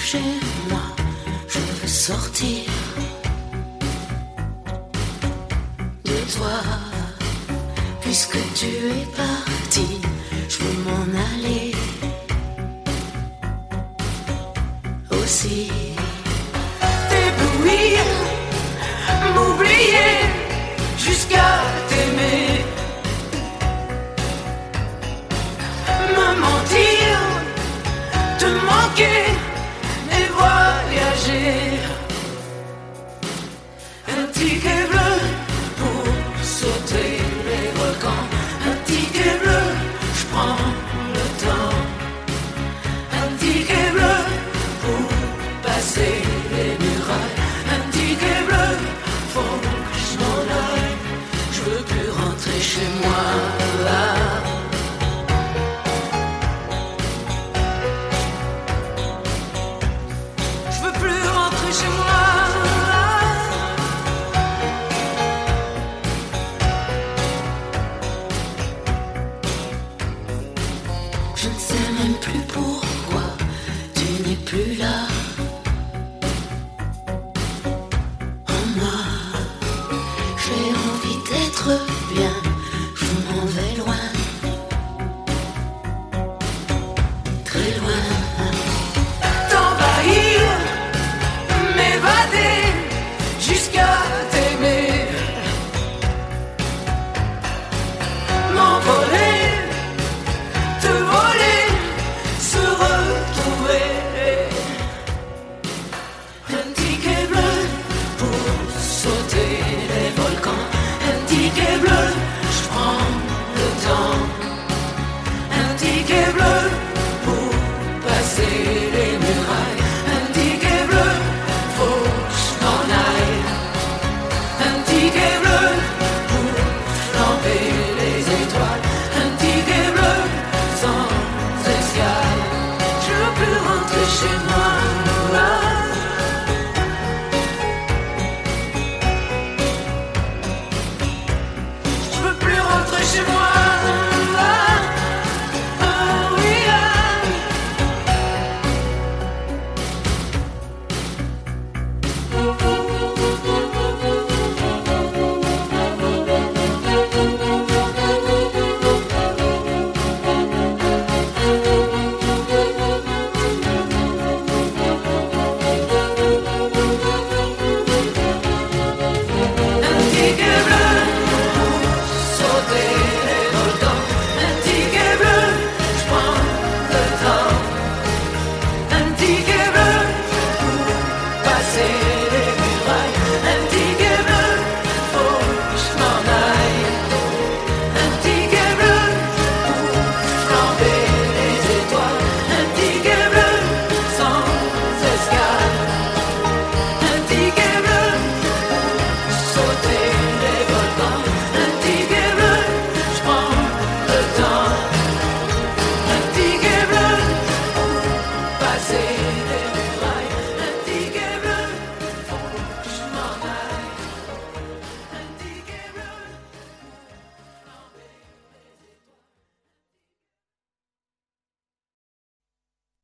chez moi, je veux sortir de toi. Puisque tu es parti, je veux m'en aller aussi. T'éblouir, m'oublier jusqu'à t'aimer. Me mentir, te manquer et voyager. Un ticket bleu pour sauter les volcans. Un ticket bleu, je prends le temps. Un ticket bleu pour passer les murailles. Un ticket bleu, faut que je m'en aille. Je veux plus rentrer chez moi là. Je veux plus rentrer chez moi. Je ne sais même plus pourquoi tu n'es plus là. En moi, j'ai envie d'être bien. Je m'en vais loin, très loin. T'envahir, m'évader jusqu'à t'aimer. M'envoler, te voler, se retrouver. Un ticket bleu pour sauter les volcans. Un ticket bleu, je prends le temps. Un ticket bleu pour passer les murailles. Un ticket bleu, faut que je m'en aille. Un ticket bleu pour flamber les étoiles. Un ticket bleu sans escale. Je veux plus rentrer chez moi. Je veux plus rentrer chez moi.